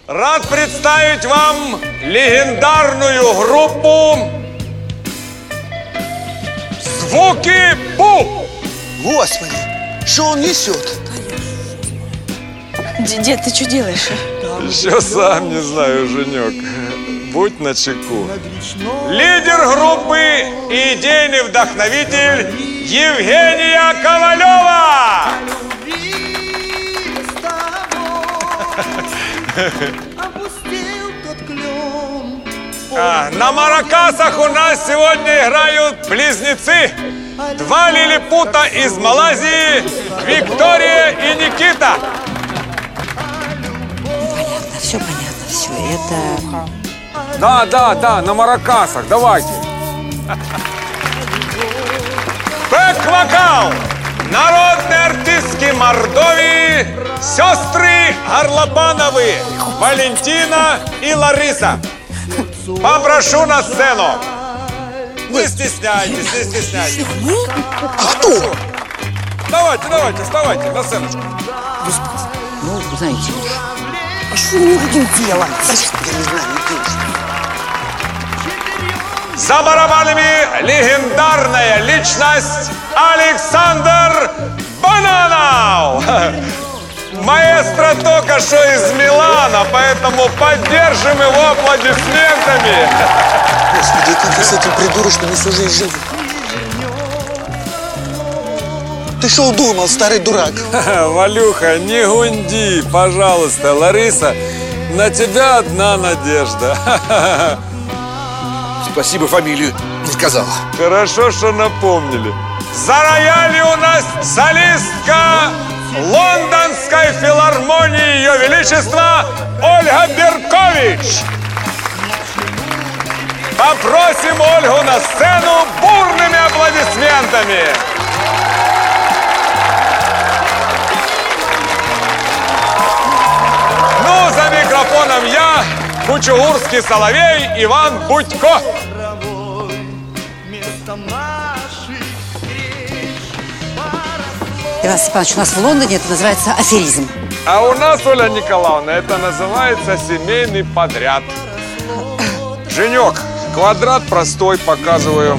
Рад представить вам легендарную группу «Звуки Бу». Господи, что он несет? Дед, ты что делаешь? Еще сам не знаю, Женек. Будь начеку. Лидер группы и идейный вдохновитель Евгения Ковалева. На маракасах у нас сегодня играют близнецы. Два лилипута из Малайзии, Виктория и Никита. Понятно, все понятно, все. Это... Да, на маракасах, давайте. Бэк-вокал. Народные артистки Мордовии, сестры Горлопановы, Валентина и Лариса. Попрошу на сцену. Не стесняйтесь, не стесняйтесь. А кто? Давайте, вставайте на сценочку. Ну, знаете, а что мы будем делать? Я не знаю, не пишешь. За барабанами легендарная личность Александр Бананов. Маэстро только что из Милана, поэтому поддержим его аплодисментами. Господи, как я с этим придурочным всю жизнь жил? Ты что удумал, старый дурак? Валюха, не гунди, пожалуйста. Лариса, на тебя одна надежда. Спасибо, фамилию не сказала. Хорошо, что напомнили. За рояли у нас солистка Лондонской филармонии Ее Величества Ольга Беркович. Попросим Ольгу на сцену бурными аплодисментами. Ну, за микрофоном я, кучугурский соловей Иван Будько. Иван Степанович, у нас в Лондоне это называется аферизм. А у нас, Оля Николаевна, это называется семейный подряд. Женек, квадрат простой показываю.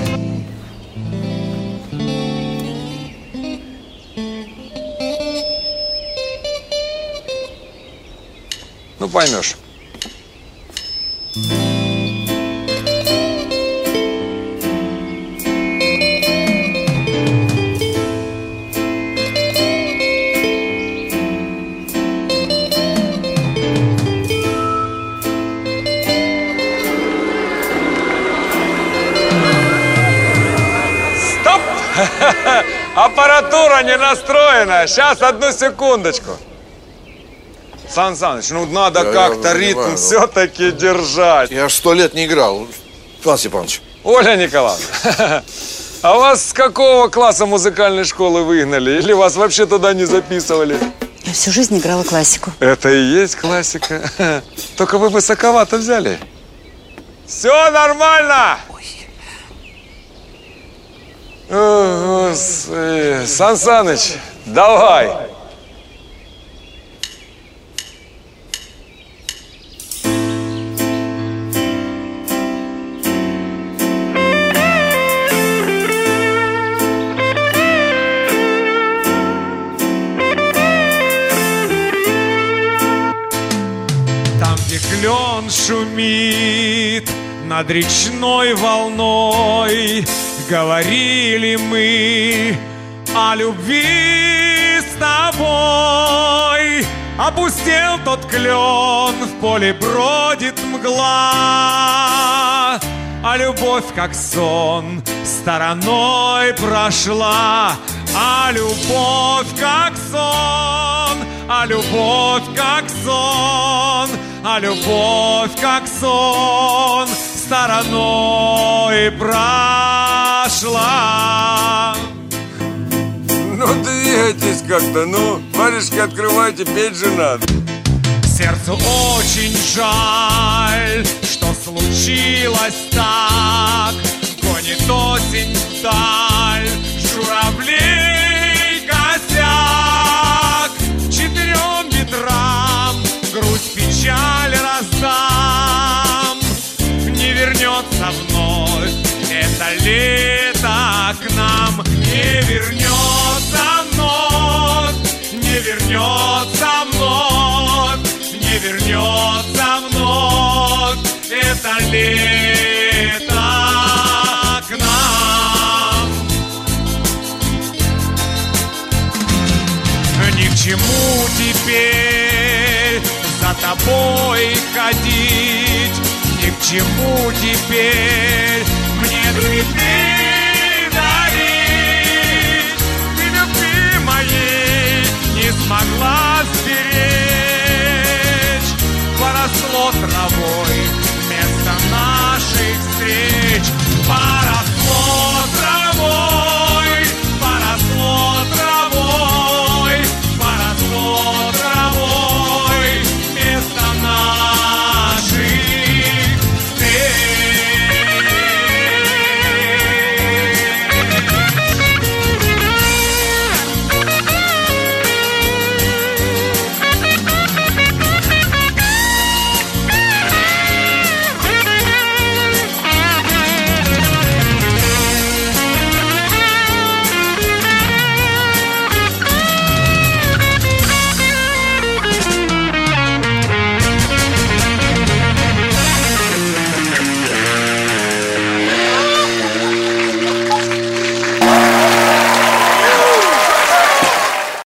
Ну, поймешь. Стоп! Аппаратура не настроена. Сейчас, одну секундочку. Сан Саныч, ну надо как-то ритм все-таки держать. Я аж 100 лет не играл, Иван Степанович. Оля Николаевна, а вас с какого класса музыкальной школы выгнали? Или вас вообще туда не записывали? Я всю жизнь играла классику. Это и есть классика. Только вы высоковато взяли. Все нормально. О, Господи. Сан Саныч, давай. Клен шумит над речной волной, говорили мы о любви с тобой. Опустел тот клен, в поле бродит мгла, а любовь, как сон, стороной прошла. А любовь, как сон, а любовь, как сон, а любовь, как сон, стороной прошла. Ну, двигайтесь как-то, ну, варежки открывайте, петь же надо. Сердцу очень жаль, что случилось так. Гонит осень вдаль, журавлей косяк. Четырем ветрам грусть, печаль, сам не вернется вновь это лето к нам. Не вернется вновь, не вернется вновь, не вернется вновь это лето к нам. Ни к чему теперь за тобой ходить, ни к чему теперь мне цветы дарить. Ты любви моей не смогла сберечь, поросло травой